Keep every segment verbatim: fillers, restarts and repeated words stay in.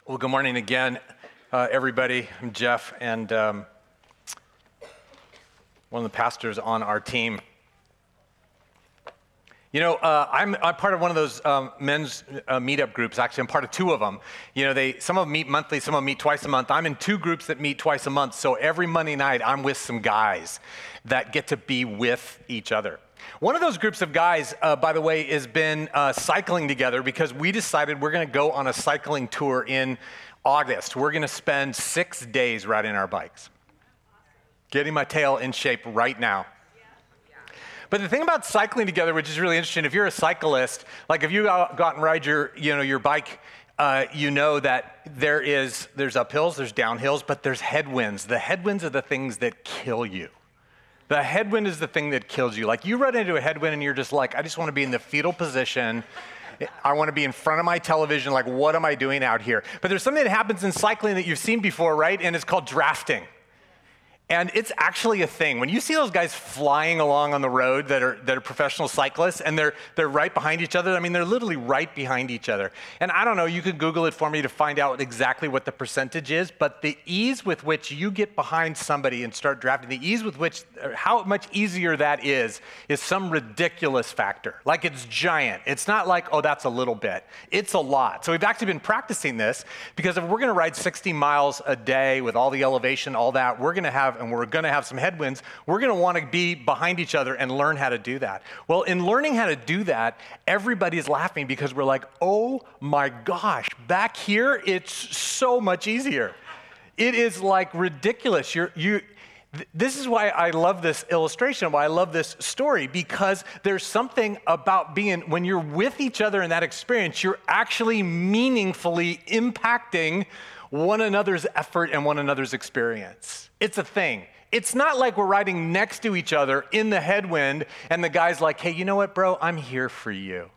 Well, good morning again, uh, everybody. I'm Jeff, and um, one of the pastors on our team. You know, uh, I'm, I'm part of one of those um, men's uh, meetup groups. Actually, I'm part of two of them. You know, they some of them meet monthly, some of them meet twice a month. I'm in two groups that meet twice a month. So every Monday night, I'm with some guys that get to be with each other. One of those groups of guys, uh, by the way, has been uh, cycling together because we decided we're going to go on a cycling tour in August. We're going to spend six days riding our bikes. Getting my tail in shape right now. But the thing about cycling together, which is really interesting, if you're a cyclist, like if you go out and ride your, you know, your bike, uh, you know that there is, there's uphills, there's downhills, but there's headwinds. The headwinds are the things that kill you. The headwind is the thing that kills you. Like you run into a headwind and you're just like, I just want to be in the fetal position. I want to be in front of my television. Like, what am I doing out here? But there's something that happens in cycling that you've seen before, right? And it's called drafting. And it's actually a thing. When you see those guys flying along on the road that are that are professional cyclists and they're they're right behind each other, I mean, they're literally right behind each other. And I don't know, you could Google it for me to find out exactly what the percentage is, but the ease with which you get behind somebody and start drafting, the ease with which, how much easier that is, is some ridiculous factor. Like it's giant. It's not like, oh, that's a little bit. It's a lot. So we've actually been practicing this because if we're gonna ride sixty miles a day with all the elevation, all that, we're gonna have and we're going to have some headwinds, we're going to want to be behind each other and learn how to do that. Well, in learning how to do that, everybody is laughing because we're like, oh my gosh, back here, it's so much easier. It is like ridiculous. You're, you, th- this is why I love this illustration, why I love this story, because there's something about being, when you're with each other in that experience, you're actually meaningfully impacting one another's effort and one another's experience. It's a thing. It's not like we're riding next to each other in the headwind and the guy's like, hey, you know what, bro? I'm here for you.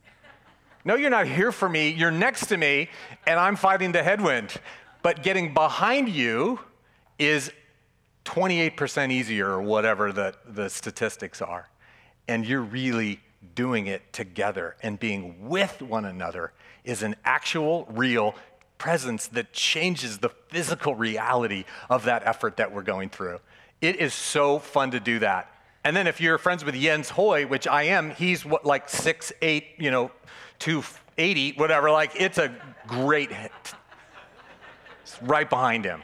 No, you're not here for me. You're next to me and I'm fighting the headwind. But getting behind you is twenty-eight percent easier or whatever the, the statistics are. And you're really doing it together, and being with one another is an actual, real presence that changes the physical reality of that effort that we're going through. It is so fun to do that. And then if you're friends with Jens Hoy, which I am, he's what, like six eight, you know, two eighty, whatever. Like it's a great hit. It's right behind him.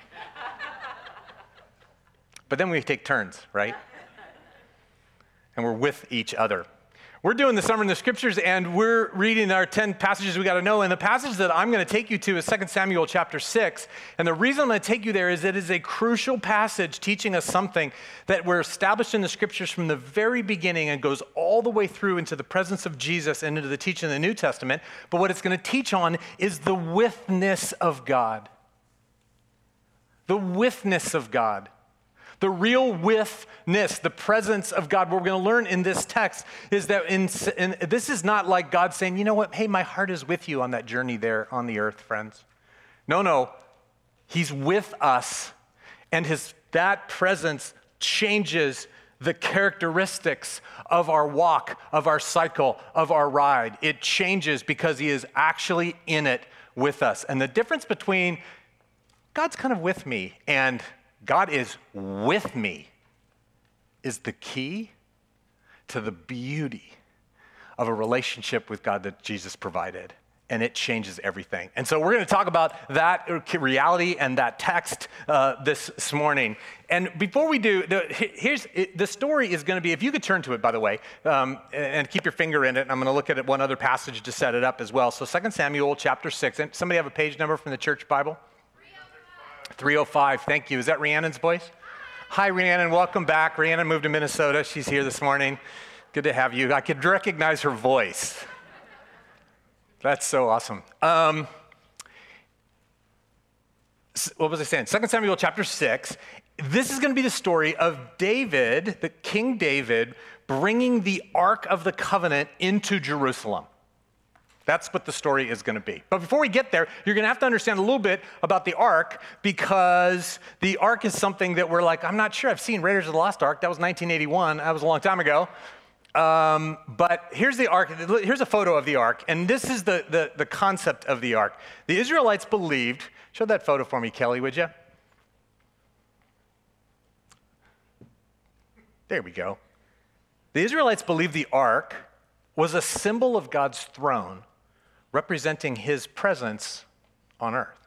But then we take turns, right? And we're with each other. We're doing the Summer in the Scriptures, and we're reading our ten passages we got to know. And the passage that I'm going to take you to is Second Samuel chapter six. And the reason I'm going to take you there is it is a crucial passage teaching us something that we're established in the Scriptures from the very beginning and goes all the way through into the presence of Jesus and into the teaching of the New Testament. But what it's going to teach on is the withness of God. The withness of God. The real withness, the presence of God. What we're going to learn in this text is that in, in, this is not like God saying, you know what, hey, my heart is with you on that journey there on the earth, friends. No, no, he's with us, and his that presence changes the characteristics of our walk, of our cycle, of our ride. It changes because he is actually in it with us. And the difference between God's kind of with me and God is with me is the key to the beauty of a relationship with God that Jesus provided. And it changes everything. And so we're going to talk about that reality and that text uh, this, this morning. And before we do, the, here's the story is going to be, if you could turn to it, by the way, um, and keep your finger in it. And I'm going to look at it, one other passage to set it up as well. So Second Samuel chapter six. And somebody have a page number from the church Bible? three oh five, thank you. Is that Rhiannon's voice? Hi, Rhiannon, welcome back. Rhiannon moved to Minnesota. She's here this morning. Good to have you. I could recognize her voice. That's so awesome. Um, what was I saying? Second Samuel chapter six. This is going to be the story of David, the King David, bringing the Ark of the Covenant into Jerusalem. That's what the story is going to be. But before we get there, you're going to have to understand a little bit about the Ark, because the Ark is something that we're like, I'm not sure. I've seen Raiders of the Lost Ark. That was nineteen eighty-one. That was a long time ago. Um, but here's the ark. Here's a photo of the ark, and this is the, the, the concept of the ark. The Israelites believed, show that photo for me, Kelly, would you? There we go. The Israelites believed the ark was a symbol of God's throne, representing his presence on earth.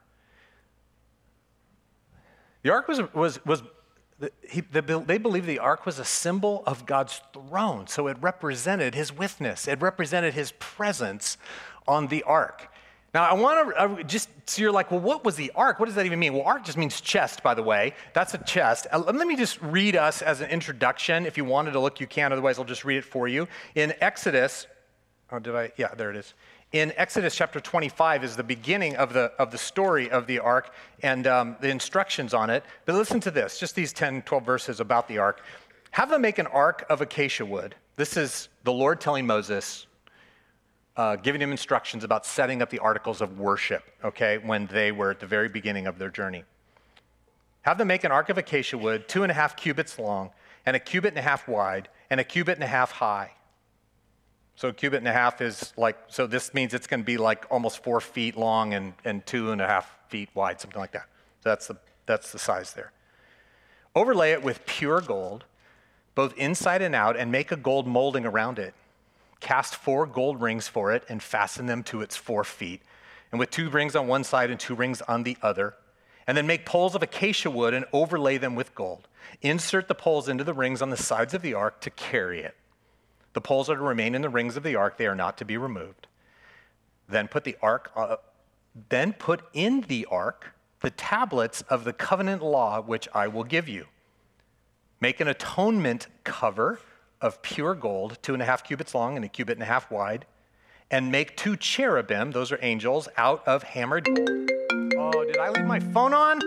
The ark was, was, was he, they believed the ark was a symbol of God's throne, so it represented his witness. It represented his presence on the ark. Now, I want to just, so you're like, well, what was the ark? What does that even mean? Well, ark just means chest, by the way. That's a chest. Uh, let me just read us as an introduction. If you wanted to look, you can. Otherwise, I'll just read it for you. In Exodus, oh, did I? Yeah, there it is. In Exodus chapter twenty-five is the beginning of the of the story of the ark and um, the instructions on it. But listen to this, just these ten, twelve verses about the ark. Have them make an ark of acacia wood. This is the Lord telling Moses, uh, giving him instructions about setting up the articles of worship, okay, when they were at the very beginning of their journey. Have them make an ark of acacia wood, two and a half cubits long, and a cubit and a half wide, and a cubit and a half high. So a cubit and a half is like, so this means it's going to be like almost four feet long and, and two and a half feet wide, something like that. So that's the, that's the size there. Overlay it with pure gold, both inside and out, and make a gold molding around it. Cast four gold rings for it and fasten them to its four feet, and with two rings on one side and two rings on the other. And then make poles of acacia wood and overlay them with gold. Insert the poles into the rings on the sides of the ark to carry it. The poles are to remain in the rings of the ark; they are not to be removed. Then put the ark, uh, then put in the ark the tablets of the covenant law which I will give you. Make an atonement cover of pure gold, two and a half cubits long and a cubit and a half wide, and make two cherubim, those are angels, out of hammered gold. Oh, did I leave my phone on?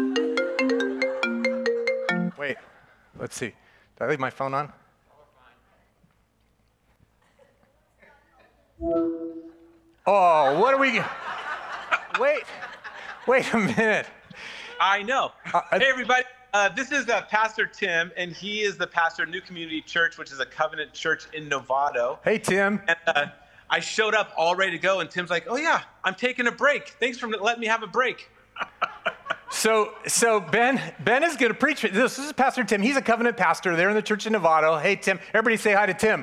Wait, let's see. Did I leave my phone on? Oh, what are we? Wait, wait a minute. I know. Uh, hey, everybody. Uh, this is uh, Pastor Tim, and he is the pastor of New Community Church, which is a covenant church in Novato. Hey, Tim. And uh, I showed up all ready to go, and Tim's like, "Oh yeah, I'm taking a break. Thanks for letting me have a break." So, so Ben, Ben is going to preach. This, this is Pastor Tim. He's a covenant pastor there in the church in Novato. Hey, Tim. Everybody, say hi to Tim.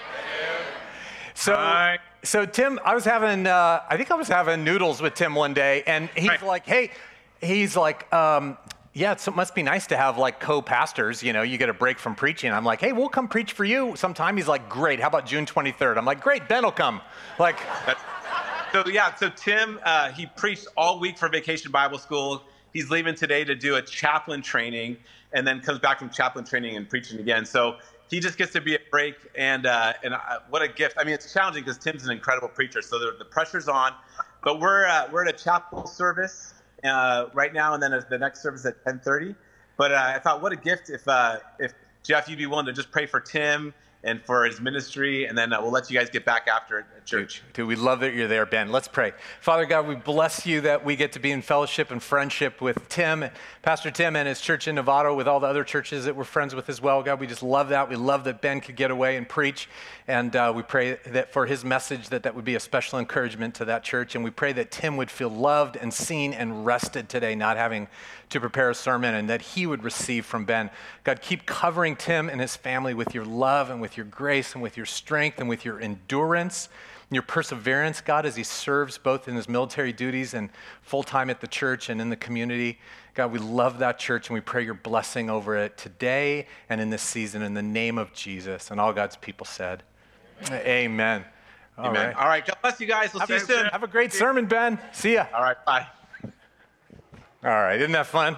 So, Hi. so Tim, I was having, uh, I think I was having noodles with Tim one day, and he's Right. like, hey, he's like, um, yeah, it must be nice to have like co-pastors, you know, you get a break from preaching. I'm like, hey, we'll come preach for you sometime. He's like, great, how about June twenty-third? I'm like, great, Ben will come. Like, So yeah, so Tim, uh, he preached all week for Vacation Bible School. He's leaving today to do a chaplain training, and then comes back from chaplain training and preaching again. So he just gets to be a break, and uh, and uh, what a gift. I mean, it's challenging because Tim's an incredible preacher, so the, the pressure's on. But we're uh, we're at a chapel service uh, right now, and then the next service at ten thirty. But uh, I thought, what a gift if uh, if Jeff, you'd be willing to just pray for Tim and for his ministry, and then uh, we'll let you guys get back after it at church. Dude, dude, we love that you're there, Ben. Let's pray. Father God, we bless you that we get to be in fellowship and friendship with Tim, Pastor Tim and his church in Novato, with all the other churches that we're friends with as well. God, we just love that. We love that Ben could get away and preach, and uh, we pray that for his message that that would be a special encouragement to that church, and we pray that Tim would feel loved and seen and rested today, not having to prepare a sermon, and that he would receive from Ben. God, keep covering Tim and his family with your love and with your grace and with your strength and with your endurance and your perseverance, God, as he serves both in his military duties and full-time at the church and in the community. God, we love that church, and we pray your blessing over it today and in this season in the name of Jesus. And all God's people said, amen. Amen. All Amen. right. All right, God bless you guys. We'll Have see a, you soon. have a great sermon, Ben. See ya. All right, bye. All right, isn't that fun?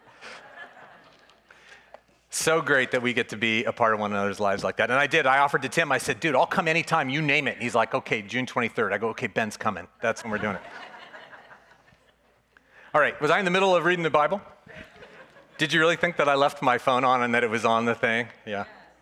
So great that we get to be a part of one another's lives like that. And I did. I offered to Tim. I said, dude, I'll come anytime. You name it. And he's like, okay, June twenty-third. I go, okay, Ben's coming. That's when we're doing it. All right, was I in the middle of reading the Bible? Did you really think that I left my phone on and that it was on the thing? Yeah.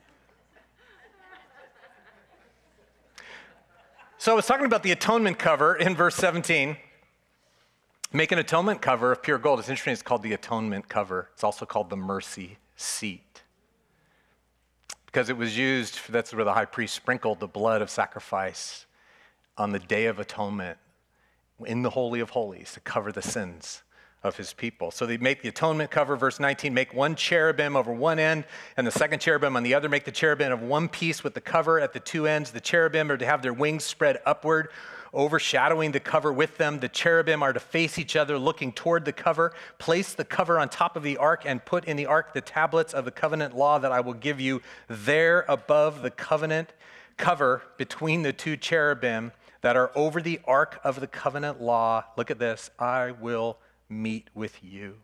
So I was talking about the atonement cover in verse seventeen. Make an atonement cover of pure gold. It's interesting, it's called the atonement cover. It's also called the mercy seat. because it was used, that's where the high priest sprinkled the blood of sacrifice on the Day of Atonement in the Holy of Holies to cover the sins of his people. So they make the atonement cover, verse nineteen, make one cherubim over one end and the second cherubim on the other. Make the cherubim of one piece with the cover at the two ends. The cherubim are to have their wings spread upward, overshadowing the cover with them. The cherubim are to face each other, looking toward the cover. Place the cover on top of the ark and put in the ark the tablets of the covenant law that I will give you there above the covenant cover between the two cherubim that are over the ark of the covenant law. Look at this. I will meet with you.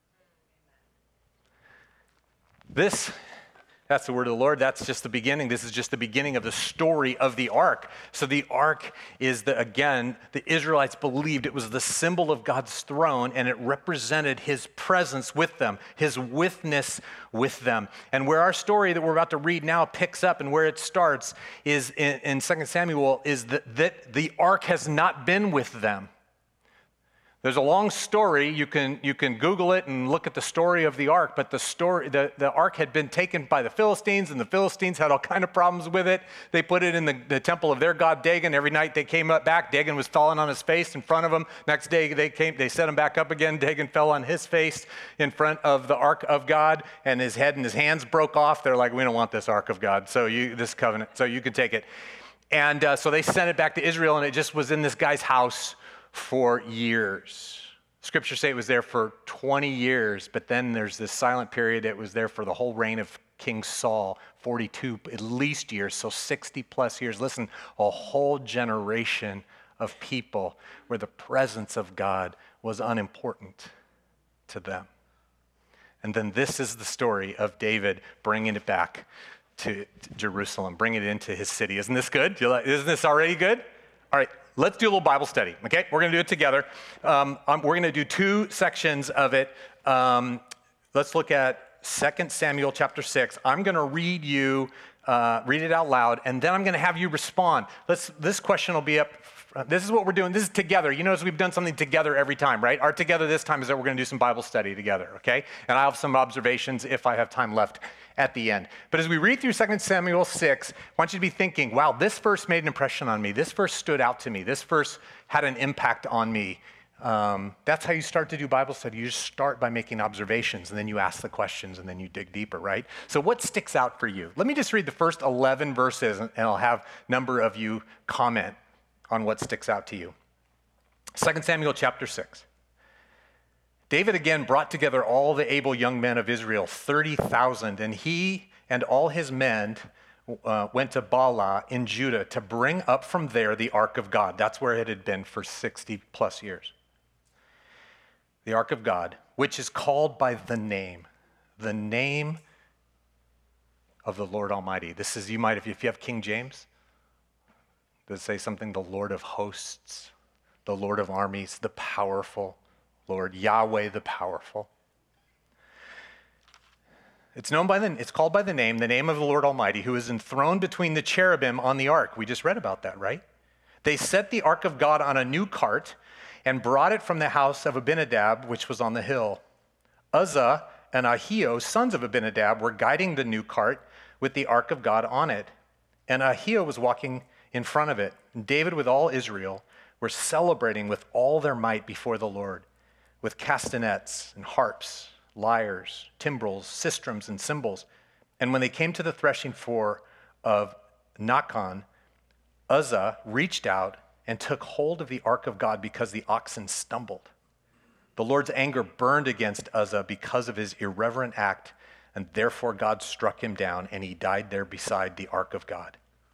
This, that's the word of the Lord. That's just the beginning. This is just the beginning of the story of the ark. So the ark is the, again, the Israelites believed it was the symbol of God's throne, and it represented his presence with them, his withness with them. And where our story that we're about to read now picks up and where it starts is in, in Second Samuel is that, that the ark has not been with them. There's a long story. You can you can Google it and look at the story of the ark, but the story the, the ark had been taken by the Philistines, and the Philistines had all kind of problems with it. They put it in the, the temple of their god Dagon. Every night they came up back. Dagon was falling on his face in front of them. Next day they came, they set him back up again. Dagon fell on his face in front of the ark of God, and his head and his hands broke off. They're like, we don't want this ark of God, so you this covenant, so you can take it. And uh, so they sent it back to Israel, and it just was in this guy's house for years. Scriptures say it was there for twenty years, but then there's this silent period. It was there for the whole reign of King Saul, forty-two at least years, so sixty plus years. Listen, a whole generation of people where the presence of God was unimportant to them. And then this is the story of David bringing it back to Jerusalem, bringing it into his city. Isn't this good? Isn't this already good? All right. Let's do a little Bible study, okay? We're going to do it together. Um, um, we're going to do two sections of it. Um, let's look at Second Samuel chapter six. I'm going to read you, uh, read it out loud, and then I'm going to have you respond. Let's. This question will be up. This is what we're doing. This is together. You notice we've done something together every time, right? Our together this time is that we're going to do some Bible study together, okay? And I have some observations if I have time left at the end. But as we read through Second Samuel six, I want you to be thinking, wow, this verse made an impression on me. This verse stood out to me. This verse had an impact on me. Um, that's how you start to do Bible study. You just start by making observations, and then you ask the questions, and then you dig deeper, right? So what sticks out for you? Let me just read the first eleven verses, and I'll have a number of you comment on what sticks out to you. Second Samuel chapter six. David again brought together all the able young men of Israel, thirty thousand, and he and all his men uh, went to Baalah in Judah to bring up from there the ark of God. That's where it had been for sixty plus years. The ark of God, which is called by the name, the name of the Lord Almighty. This is, you might, if you, if you have King James, does it say something? The Lord of hosts, the Lord of armies, the powerful Lord, Yahweh the powerful. It's known by the, it's called by the name, the name of the Lord Almighty, who is enthroned between the cherubim on the ark. We just read about that, right? They set the ark of God on a new cart and brought it from the house of Abinadab, which was on the hill. Uzzah and Ahio, sons of Abinadab, were guiding the new cart with the ark of God on it. And Ahio was walking in front of it. And David with all Israel were celebrating with all their might before the Lord, with castanets and harps, lyres, timbrels, sistrums, and cymbals. And when they came to the threshing floor of Nachon, Uzzah reached out and took hold of the ark of God because the oxen stumbled. The Lord's anger burned against Uzzah because of his irreverent act, and therefore God struck him down, and he died there beside the ark of God.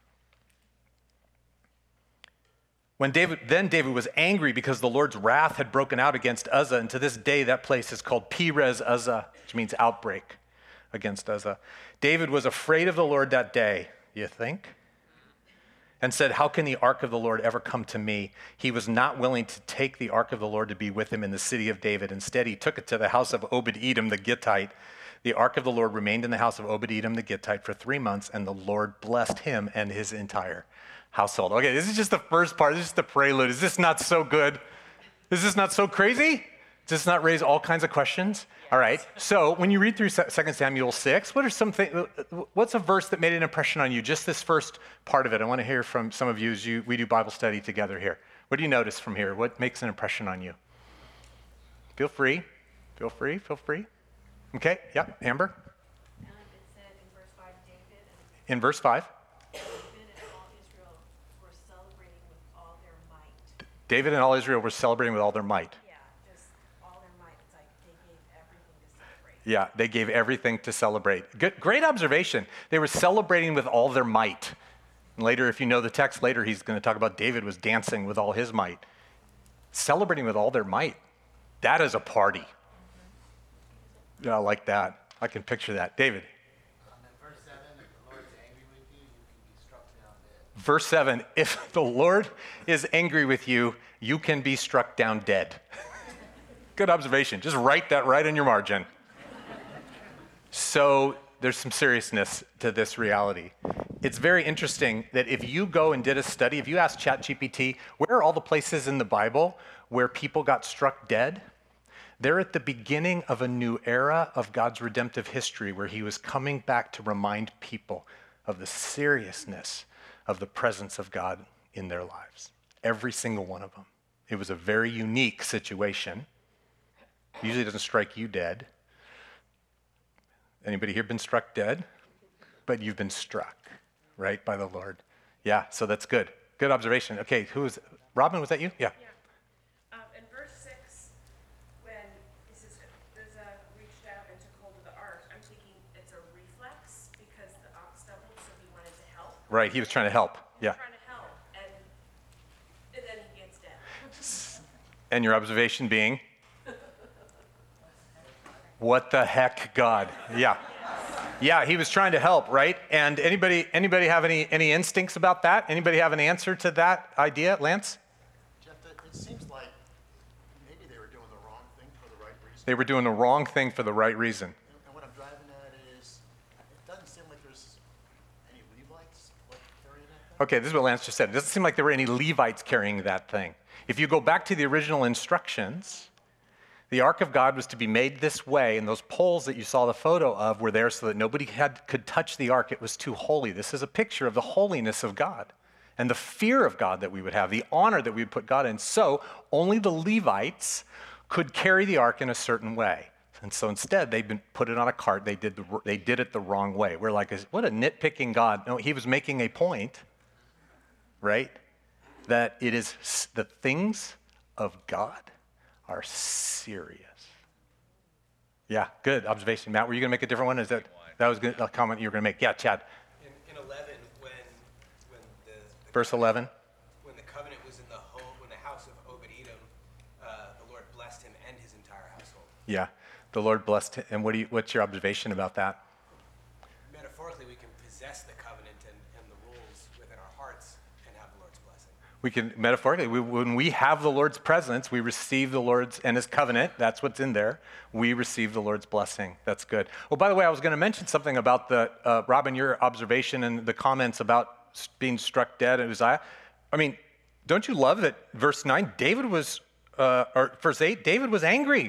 When David, then David was angry because the Lord's wrath had broken out against Uzzah, and to this day that place is called Perez Uzzah, which means outbreak against Uzzah. David was afraid of the Lord that day, you think? And said, how can the ark of the Lord ever come to me? He was not willing to take the ark of the Lord to be with him in the city of David. Instead, he took it to the house of Obed-Edom the Gittite. The ark of the Lord remained in the house of Obed-Edom the Gittite for three months, and the Lord blessed him and his entire household. Okay, this is just the first part. This is just the prelude. Is this not so good? Is this not so crazy? Does this not raise all kinds of questions? Yes. All right. So when you read through Second Samuel six, what are some things, what's a verse that made an impression on you? Just this first part of it. I want to hear from some of you as you, we do Bible study together here. What do you notice from here? What makes an impression on you? Feel free. Feel free. Feel free. Okay. Yeah. Amber? Um, it said in verse five, David and In verse five? David and all Israel were celebrating with all their might. David and all Israel were celebrating with all their might. Yeah, just all their might. It's like they gave everything to celebrate. Yeah, they gave everything to celebrate. Good, great observation. They were celebrating with all their might. And later, if you know the text, later he's going to talk about David was dancing with all his might. Celebrating with all their might. That is a party. Mm-hmm. Yeah, I like that. I can picture that. David. Um, in verse seven, if the Lord's angry with you, you can be struck down dead. Verse seven, if the Lord is angry with you, you can be struck down dead. Good observation. Just write that right in your margin. So there's some seriousness to this reality. It's very interesting that if you go and did a study, if you ask ChatGPT, where are all the places in the Bible where people got struck dead? They're at the beginning of a new era of God's redemptive history where he was coming back to remind people of the seriousness of the presence of God in their lives. Every single one of them. It was a very unique situation. Usually it doesn't strike you dead. Anybody here been struck dead? But you've been struck, right, by the Lord. Yeah, so that's good. Good observation. Okay, who is, Robin, was that you? Yeah. Yeah. Um, in verse six, when it says Uzzah reached out and took hold of the ark, I'm thinking it's a reflex because the ox stumbled, so he wanted to help. Right, he was trying to help. Yeah. Trying to help, and, and then he gets dead. And your observation being? What the heck, God? Yeah. Yeah, he was trying to help, right? And anybody anybody have any, any instincts about that? Anybody have an answer to that idea, Lance? Jeff, it it seems like maybe they were doing the wrong thing for the right reason. They were doing the wrong thing for the right reason. And, and what I'm driving at is, it doesn't seem like there's any Levites like carrying that thing. Okay, this is what Lance just said. It doesn't seem like there were any Levites carrying that thing. If you go back to the original instructions, the ark of God was to be made this way, and those poles that you saw the photo of were there so that nobody had, could touch the ark. It was too holy. This is a picture of the holiness of God and the fear of God that we would have, the honor that we would put God in. So only the Levites could carry the ark in a certain way. And so instead, they put it on a cart. They did, the, they did it the wrong way. We're like, what a nitpicking God. No, he was making a point, right? That it is the things of God are serious. Yeah, good observation. Matt, were you going to make a different one? Is that that was good, a comment you were going to make? Yeah, Chad. In, in eleven, when when the, the Verse eleven. when the covenant was in the home, when the house of Obed-Edom, uh, the Lord blessed him and his entire household. Yeah, the Lord blessed him. And what do you, what's your observation about that? Metaphorically, we can possess the covenant and, and the rules within our hearts and have the Lord's blessing. We can, metaphorically, we, when we have the Lord's presence, we receive the Lord's, and his covenant, that's what's in there, we receive the Lord's blessing. That's good. Well, by the way, I was going to mention something about the, uh, Robin, your observation and the comments about being struck dead at Uzziah. I mean, don't you love that verse nine, David was, uh, or verse eight, David was angry.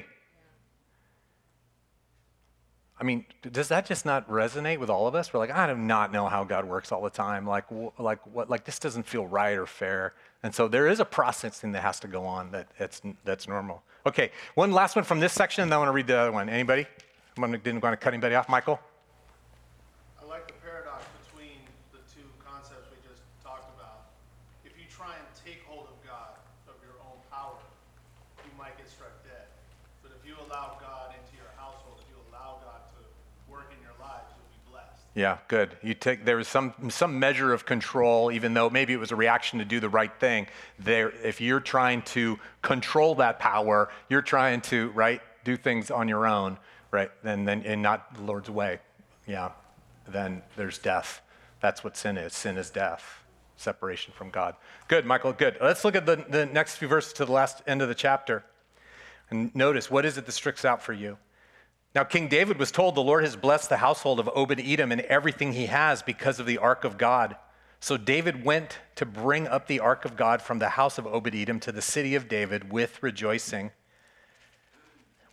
I mean, does that just not resonate with all of us? We're like, I do not know how God works all the time. Like, like what? Like this doesn't feel right or fair. And so there is a processing that has to go on that that's that's normal. Okay, one last one from this section, and then I want to read the other one. Anybody? I didn't want to cut anybody off. Michael? I like the paradox between the two concepts we just talked about. If you try and take hold of God, of your own power, you might get struck dead. But if you allow God into your household, if you allow God to work in your lives, you'll be blessed. Yeah, good. You take there was some some measure of control, even though maybe it was a reaction to do the right thing. There, if you're trying to control that power, you're trying to right do things on your own, right? Then then and not the Lord's way. Yeah, then there's death. That's what sin is. Sin is death, separation from God. Good, Michael. Good. Let's look at the the next few verses to the last end of the chapter, and notice what is it that sticks out for you. Now, King David was told the Lord has blessed the household of Obed-Edom and everything he has because of the ark of God. So David went to bring up the ark of God from the house of Obed-Edom to the city of David with rejoicing.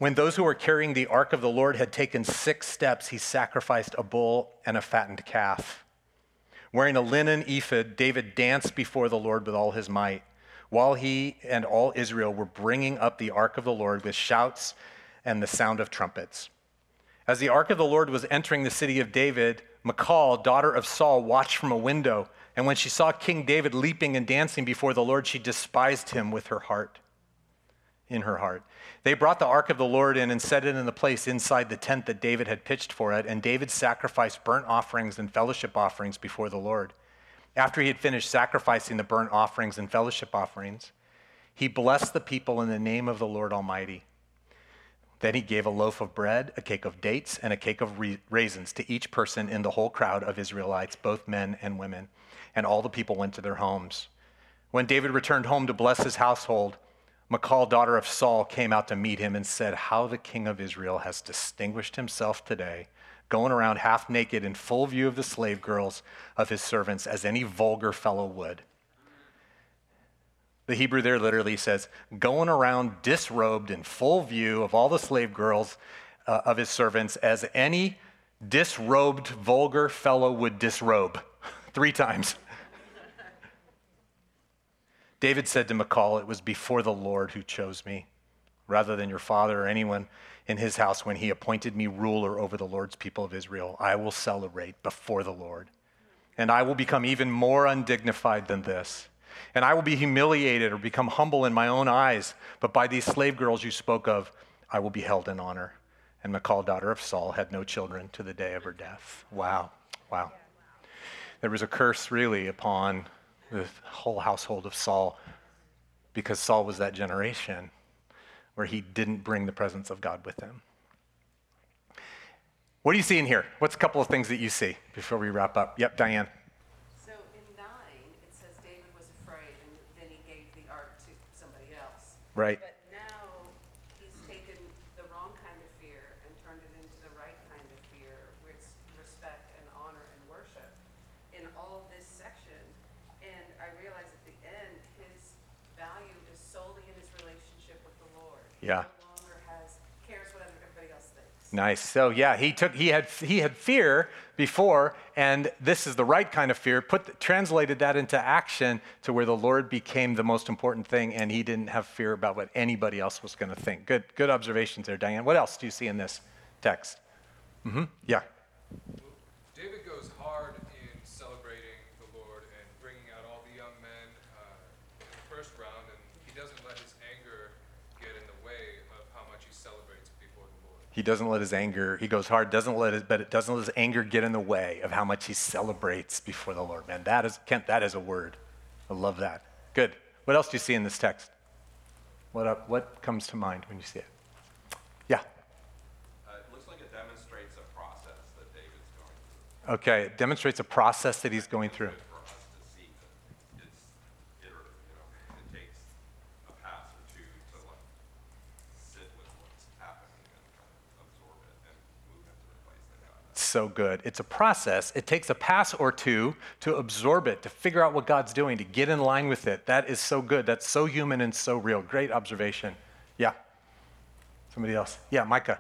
When those who were carrying the ark of the Lord had taken six steps, he sacrificed a bull and a fattened calf. Wearing a linen ephod, David danced before the Lord with all his might, while he and all Israel were bringing up the ark of the Lord with shouts and the sound of trumpets. As the ark of the Lord was entering the city of David, Michal, daughter of Saul, watched from a window, and when she saw King David leaping and dancing before the Lord, she despised him with her heart, in her heart. They brought the ark of the Lord in and set it in the place inside the tent that David had pitched for it, and David sacrificed burnt offerings and fellowship offerings before the Lord. After he had finished sacrificing the burnt offerings and fellowship offerings, he blessed the people in the name of the Lord Almighty. Then he gave a loaf of bread, a cake of dates, and a cake of raisins to each person in the whole crowd of Israelites, both men and women. And all the people went to their homes. When David returned home to bless his household, Michal, daughter of Saul, came out to meet him and said, "How the king of Israel has distinguished himself today, going around half naked in full view of the slave girls of his servants, as any vulgar fellow would." The Hebrew there literally says, going around disrobed in full view of all the slave girls uh, of his servants, as any disrobed vulgar fellow would disrobe. Three times. David said to Michal, "It was before the Lord who chose me, rather than your father or anyone in his house when he appointed me ruler over the Lord's people of Israel. I will celebrate before the Lord, and I will become even more undignified than this. And I will be humiliated or become humble in my own eyes, but by these slave girls you spoke of, I will be held in honor." And Michal, daughter of Saul, had no children to the day of her death. Wow, wow. There was a curse really upon the whole household of Saul, because Saul was that generation where he didn't bring the presence of God with him. What do you see in here? What's a couple of things that you see before we wrap up? Yep, Diane. So in nine, it says David was afraid, and then he gave the ark to somebody else. Right. But now he's taken the wrong kind of fear and turned it into the right kind of fear, with respect and honor and worship in all this section. And I realize at the end, his value is solely in his relationship with the Lord. Yeah. He no longer has cares what everybody else thinks. Nice. So yeah, he took he had he had fear before, and this is the right kind of fear. Put translated that into action to where the Lord became the most important thing, and he didn't have fear about what anybody else was going to think. Good good observations there, Diane. What else do you see in this text? Mm-hmm. Yeah. David goes hard in celebrating the Lord and bringing out all the young men uh, in the first round, and he doesn't let his anger get in the way of how much he celebrates before the Lord. He doesn't let his anger, he goes hard, doesn't let it, but it doesn't let his anger get in the way of how much he celebrates before the Lord. Man, that is, Kent, that is a word. I love that. Good. What else do you see in this text? What up, what comes to mind when you see it? Yeah. Uh, it looks like it demonstrates a process that David's going through. Okay, it demonstrates a process that he's going through. For us to see that it's iterative, you know, it takes a pass or two to like sit with what's happening and kind of absorb it and move into the place that God has. So good. It's a process. It takes a pass or two to absorb it, to figure out what God's doing, to get in line with it. That is so good. That's so human and so real. Great observation. Yeah. Somebody else. Yeah, Micah.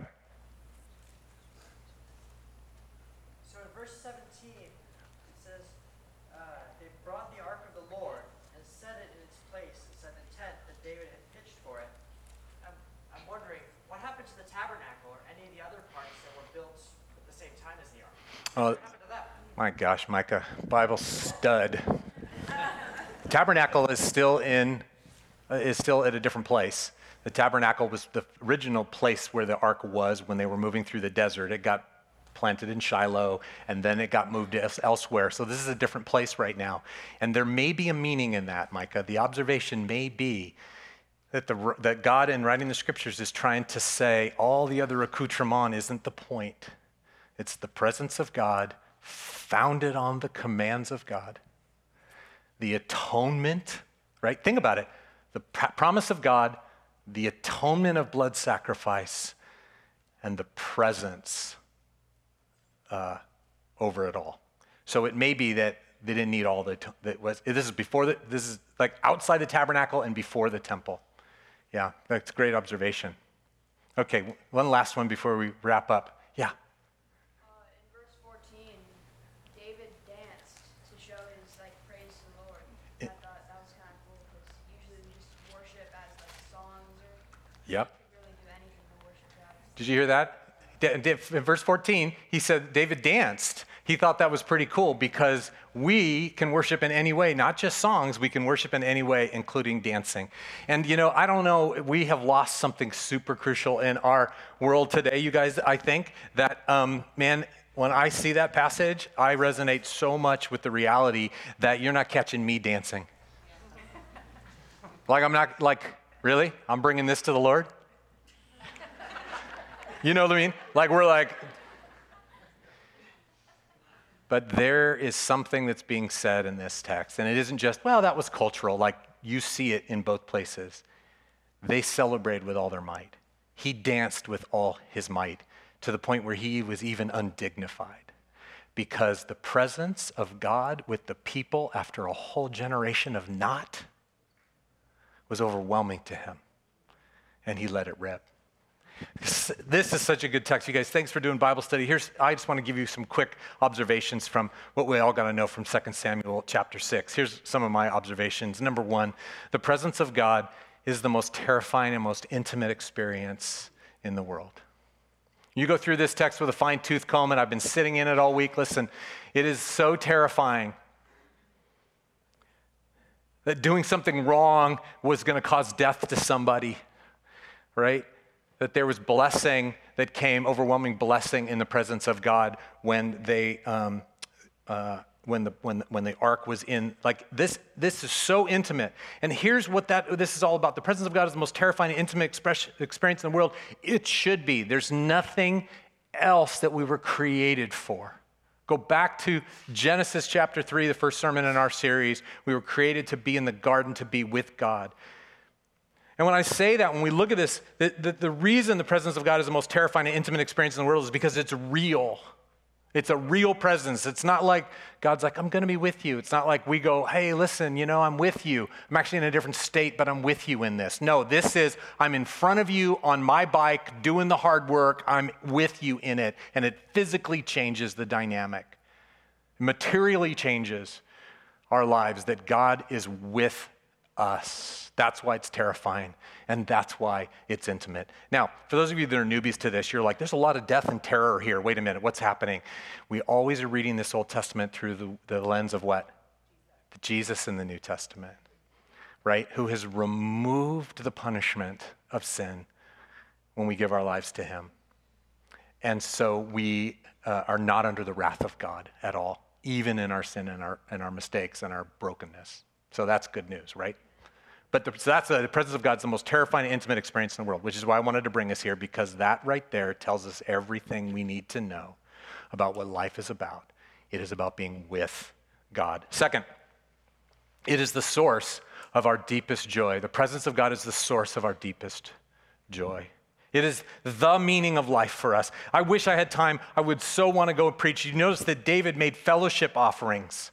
So in verse seventeen, it says, uh, they brought the ark of the Lord and set it in its place inside the tent that David had pitched for it. I'm, I'm wondering, what happened to the tabernacle or any of the other parts that were built at the same time as the ark? Oh, What happened to that? my gosh, Micah, Bible stud. Tabernacle is still in, uh, is still at a different place. The tabernacle was the original place where the ark was when they were moving through the desert. It got planted in Shiloh, and then it got moved to elsewhere. So this is a different place right now. And there may be a meaning in that, Micah. The observation may be that, the, that God, in writing the scriptures, is trying to say all the other accoutrement isn't the point. It's the presence of God, founded on the commands of God. The atonement, right? Think about it. The pr- promise of God, the atonement of blood sacrifice, and the presence uh, over it all. So it may be that they didn't need all the, that was, this is before the, this is like outside the tabernacle and before the temple. Yeah, that's a great observation. Okay, one last one before we wrap up. Yeah. Uh, in verse fourteen, David danced to show his like praise to the Lord. I thought that was kind of cool because usually we just worship as like songs or Yep. we could really do anything to worship God. Did you hear that? Da- da- In verse fourteen, he said David danced. He thought that was pretty cool because we can worship in any way, not just songs, we can worship in any way, including dancing. And you know, I don't know, we have lost something super crucial in our world today, you guys, I think, that, um, man, when I see that passage, I resonate so much with the reality that you're not catching me dancing. Like, I'm not, like, really? I'm bringing this to the Lord? You know what I mean? Like, we're like, but there is something that's being said in this text, and it isn't just, well, that was cultural. Like, you see it in both places. They celebrated with all their might. He danced with all his might to the point where he was even undignified because the presence of God with the people after a whole generation of not was overwhelming to him, and he let it rip. This is such a good text, you guys. Thanks for doing Bible study. Here's, I just want to give you some quick observations from what we all got to know from Second Samuel chapter six. Here's some of my observations. Number one, the presence of God is the most terrifying and most intimate experience in the world. You go through this text with a fine-tooth comb, and I've been sitting in it all week. Listen, it is so terrifying that doing something wrong was going to cause death to somebody, right? That there was blessing that came, overwhelming blessing in the presence of God when they, um, uh, when the when when the ark was in. Like this, this is so intimate. And here's what that this is all about. The presence of God is the most terrifying and intimate express, experience in the world. It should be. There's nothing else that we were created for. Go back to Genesis chapter three, the first sermon in our series. We were created to be in the garden, to be with God. And when I say that, when we look at this, the, the, the reason the presence of God is the most terrifying and intimate experience in the world is because it's real. It's a real presence. It's not like God's like, I'm going to be with you. It's not like we go, hey, listen, you know, I'm with you. I'm actually in a different state, but I'm with you in this. No, this is, I'm in front of you on my bike doing the hard work. I'm with you in it. And it physically changes the dynamic. It materially changes our lives that God is with us. That's why it's terrifying, and that's why it's intimate. Now, for those of you that are newbies to this, you're like, there's a lot of death and terror here. Wait a minute, what's happening? We always are reading this Old Testament through the, the lens of what? The Jesus in the New Testament, right? Who has removed the punishment of sin when we give our lives to him. And so we uh, are not under the wrath of God at all, even in our sin and our, and our mistakes and our brokenness. So that's good news, right? But the, so that's a, the presence of God is the most terrifying and intimate experience in the world, which is why I wanted to bring us here, because that right there tells us everything we need to know about what life is about. It is about being with God. Second, it is the source of our deepest joy. The presence of God is the source of our deepest joy. It is the meaning of life for us. I wish I had time. I would so want to go preach. You notice that David made fellowship offerings.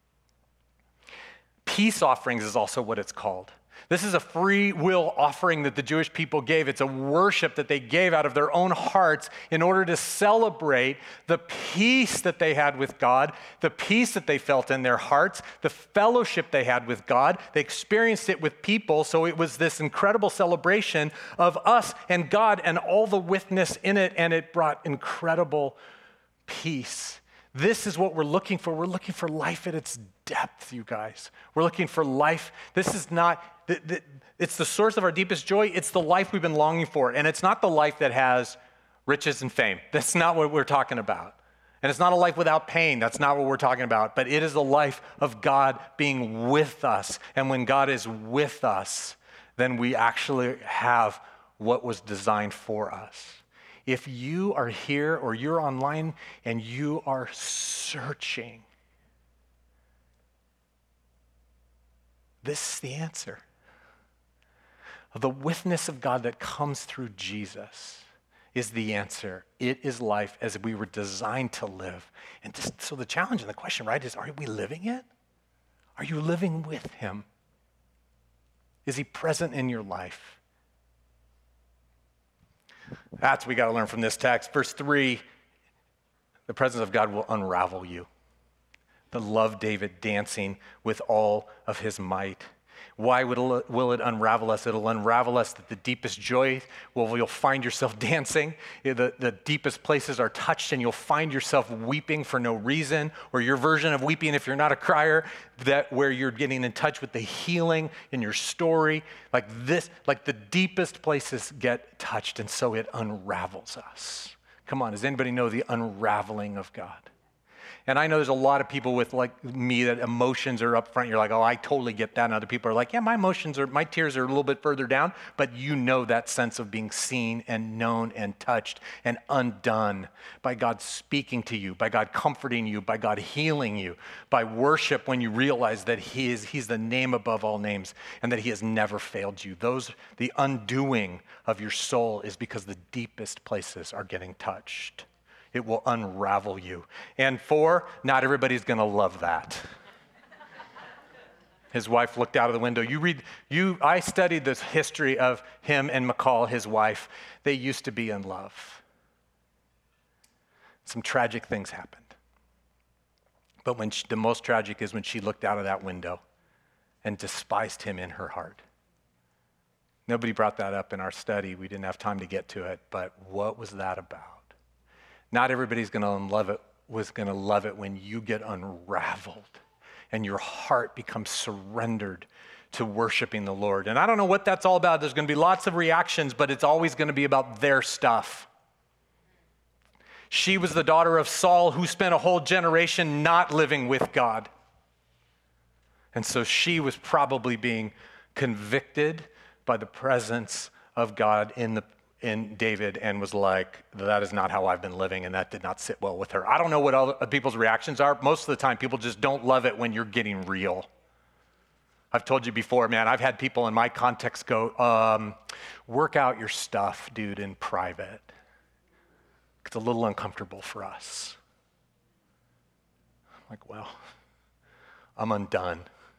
Peace offerings is also what it's called. This is a free will offering that the Jewish people gave. It's a worship that they gave out of their own hearts in order to celebrate the peace that they had with God, the peace that they felt in their hearts, the fellowship they had with God. They experienced it with people, so it was this incredible celebration of us and God and all the witness in it, and it brought incredible peace. This is what we're looking for. We're looking for life at its depth, you guys. We're looking for life. This is not, the, the, it's the source of our deepest joy. It's the life we've been longing for. And it's not the life that has riches and fame. That's not what we're talking about. And it's not a life without pain. That's not what we're talking about. But it is a life of God being with us. And when God is with us, then we actually have what was designed for us. If you are here or you're online and you are searching, this is the answer. The witness of God that comes through Jesus is the answer. It is life as we were designed to live. And just, so the challenge and the question, right, is are we living it? Are you living with him? Is he present in your life? That's what we got to learn from this text. Verse three, the presence of God will unravel you. The love David dancing with all of his might. Why would it, will it unravel us? It'll unravel us that the deepest joy, well, you'll find yourself dancing. The, the deepest places are touched and you'll find yourself weeping for no reason, or your version of weeping if you're not a crier, that where you're getting in touch with the healing in your story. Like this, like the deepest places get touched, and so it unravels us. Come on, does anybody know the unraveling of God? And I know there's a lot of people with like me that emotions are up front. You're like, oh, I totally get that. And other people are like, yeah, my emotions are, my tears are a little bit further down. But you know that sense of being seen and known and touched and undone by God speaking to you, by God comforting you, by God healing you, by worship when you realize that he is, he's the name above all names and that he has never failed you. Those, the undoing of your soul is because the deepest places are getting touched. It will unravel you. And four, not everybody's going to love that. His wife looked out of the window. You read, you. I studied this history of him and Michal, his wife. They used to be in love. Some tragic things happened. But when she, the most tragic is when she looked out of that window and despised him in her heart. Nobody brought that up in our study. We didn't have time to get to it. But what was that about? Not everybody's going to love it, was going to love it when you get unraveled and your heart becomes surrendered to worshiping the Lord. And I don't know what that's all about. There's going to be lots of reactions, but it's always going to be about their stuff. She was the daughter of Saul who spent a whole generation not living with God. And so she was probably being convicted by the presence of God in the in David and was like, that is not how I've been living, and that did not sit well with her. I don't know what other people's reactions are. Most of the time, people just don't love it when you're getting real. I've told you before, man, I've had people in my context go, um, work out your stuff, dude, in private. It's a little uncomfortable for us. I'm like, well, I'm undone.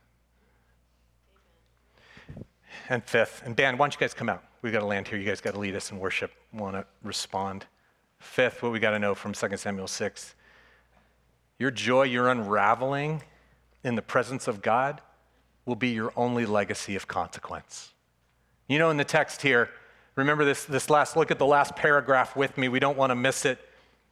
And fifth, and Dan, why don't you guys come out? We got to land here. You guys got to lead us in worship. Want to respond. Fifth, what we got to know from Second Samuel six. Your joy, your unraveling in the presence of God will be your only legacy of consequence. You know, in the text here, remember this, this last, look at the last paragraph with me. We don't want to miss it.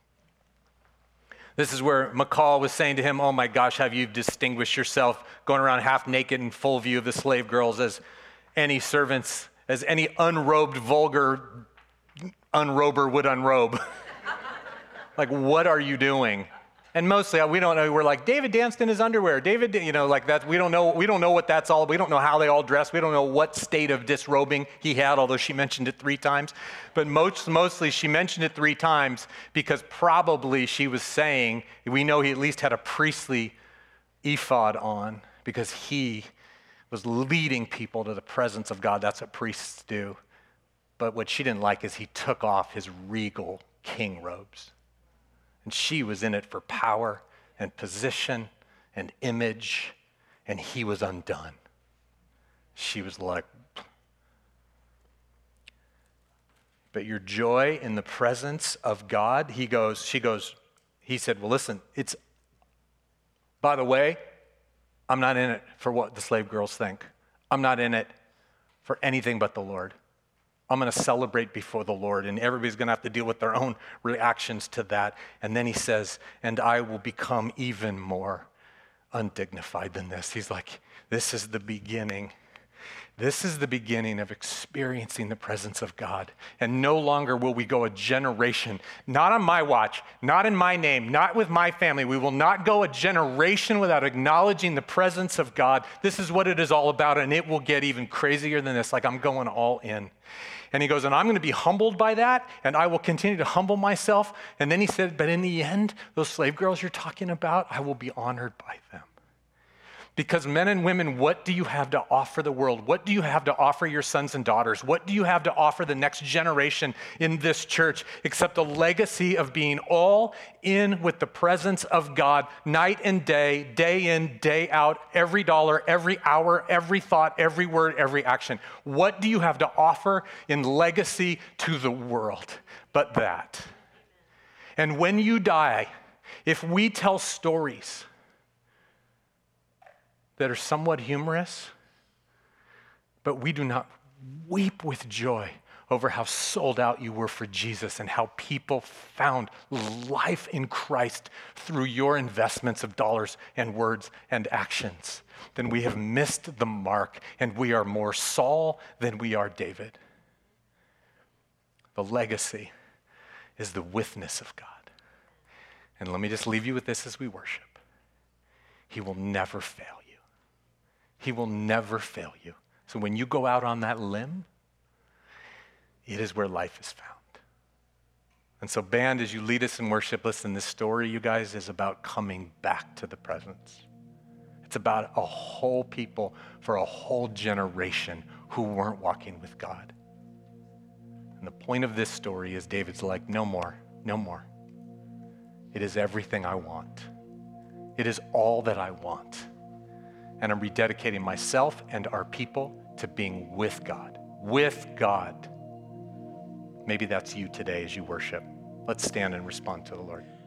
This is where Michal was saying to him, oh my gosh, have you distinguished yourself going around half naked in full view of the slave girls as any servants, as any unrobed, vulgar unrober would unrobe. Like, what are you doing? And mostly, we don't know. We're like, David danced in his underwear. David, you know, like that. We don't know. We don't know what that's all. We don't know how they all dressed. We don't know what state of disrobing he had, although she mentioned it three times. But most, mostly, she mentioned it three times because probably she was saying, we know he at least had a priestly ephod on because he was leading people to the presence of God. That's what priests do. But what she didn't like is he took off his regal king robes. And she was in it for power and position and image, and he was undone. She was like, but your joy in the presence of God, he goes, she goes, he said, well, listen, it's, by the way, I'm not in it for what the slave girls think. I'm not in it for anything but the Lord. I'm going to celebrate before the Lord, and everybody's going to have to deal with their own reactions to that. And then he says, and I will become even more undignified than this. He's like, this is the beginning. This is the beginning of experiencing the presence of God. And no longer will we go a generation, not on my watch, not in my name, not with my family. We will not go a generation without acknowledging the presence of God. This is what it is all about, and it will get even crazier than this. Like, I'm going all in. And he goes, and I'm going to be humbled by that, and I will continue to humble myself. And then he said, but in the end, those slave girls you're talking about, I will be honored by them. Because men and women, what do you have to offer the world? What do you have to offer your sons and daughters? What do you have to offer the next generation in this church except a legacy of being all in with the presence of God night and day, day in, day out, every dollar, every hour, every thought, every word, every action? What do you have to offer in legacy to the world but that? And when you die, if we tell stories that are somewhat humorous, but we do not weep with joy over how sold out you were for Jesus and how people found life in Christ through your investments of dollars and words and actions, then we have missed the mark and we are more Saul than we are David. The legacy is the witness of God. And let me just leave you with this as we worship. He will never fail you. He will never fail you. So when you go out on that limb, it is where life is found. And so band, as you lead us in worship, listen, this story, you guys, is about coming back to the presence. It's about a whole people for a whole generation who weren't walking with God. And the point of this story is David's like, no more, no more. It is everything I want. It is all that I want. And I'm rededicating myself and our people to being with God, with God. Maybe that's you today as you worship. Let's stand and respond to the Lord.